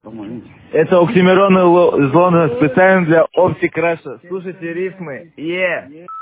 Это оксимирон из Лондона специально для Optic Russia. Слушайте рифмы.